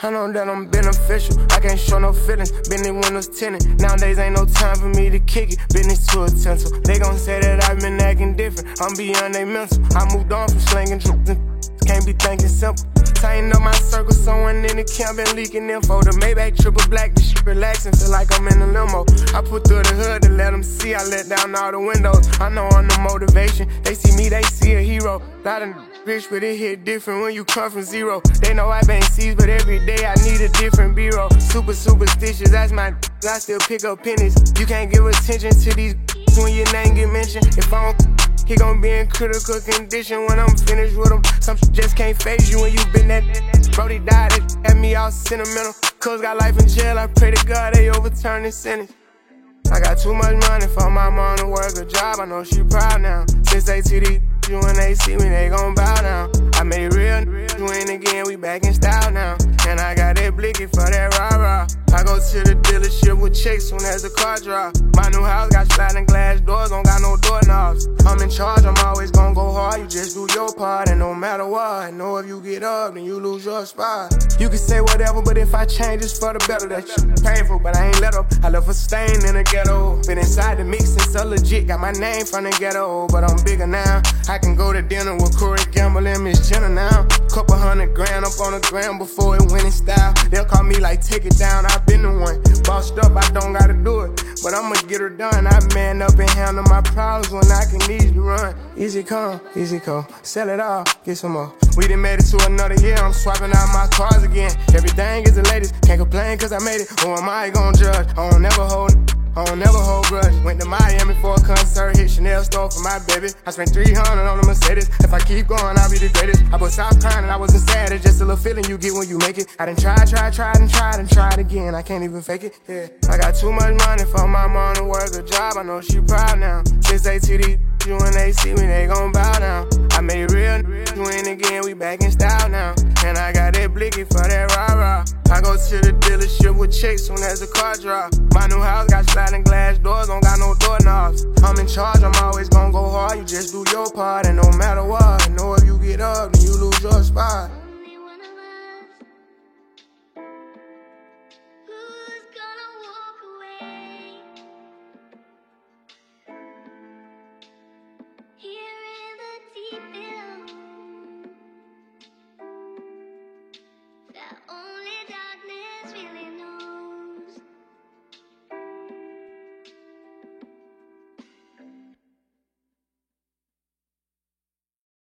I know that I'm beneficial, I can't show no feelings. Been in windows tinted, nowadays ain't no time for me to kick it. Business to utensil, they gon' say that I've been acting different. I'm beyond they mental, I moved on from slanging drugs and can't be thinking simple. Tighten up my circle, someone in the camp been leaking info. The Maybach triple black, this shit relaxing, feel like I'm in a limo. I put through the hood to let them see, I let down all the windows. I know I'm the motivation, they see me, they see a hero. Lot of rich, but it hit different when you come from zero. They know I been seized, but every day I need a different B-roll. Super superstitious, that's my I still pick up pennies. You can't give attention to these when your name get mentioned. If I don't, he gon' be in critical condition when I'm finished with him. Some shit just can't phase you when you been that. Brody died, it had me all sentimental. Cuz got life in jail, I pray to God they overturn this sentence. I got too much money for my mom to work a job, I know she proud now. Since they see these you when they see me, they gon' bow down. I made real win again, we back in style now. And I got that blicky for that rah-rah. I go to the dealership with checks soon as the car drop. My new house got sliding glass doors, don't got no doorknobs. I'm in charge, I'm always gon' go hard. You just do your part, and no matter what, I know if you get up, then you lose your spot. You can say whatever, but if I change, it's for the better. That shit painful, but I ain't let up. I left a stain in the ghetto. Been inside the mix since so legit. Got my name from the ghetto, but I'm bigger now. I can go to dinner with Corey Gamble and Miss Jenna now. Couple $100 grand up on the gram before it went in style. They'll call me like, take it down, I've been the one. Bossed up, I don't gotta do it, but I'ma get her done. I man up and handle my problems when I can easily run. Easy come, easy go, sell it all, get some more. We done made it to another year, I'm swapping out my cars again. Everything is the latest, can't complain cause I made it. Who am I gon' judge? I don't never hold grudge. Went to Miami for a concert, hit Chanel store for my baby. I spent 300 on the Mercedes. If I keep going, I'll be the greatest. I bust out crying and I wasn't sad. It's just a little feeling you get when you make it. I done tried again. I can't even fake it. Yeah, I got too much money for my mom to work a job. I know she proud now. Since they see these you when they see me, they gon' bow down. I made real win again, we back in style now. And I got that blicky for that rah-rah. I go to the dealership with checks soon as the car drop. My new house got sliding glass doors, don't got no doorknobs. I'm in charge, I'm always gon' go hard. You just do your part, and no matter what, I know if you get up, then you lose your spot.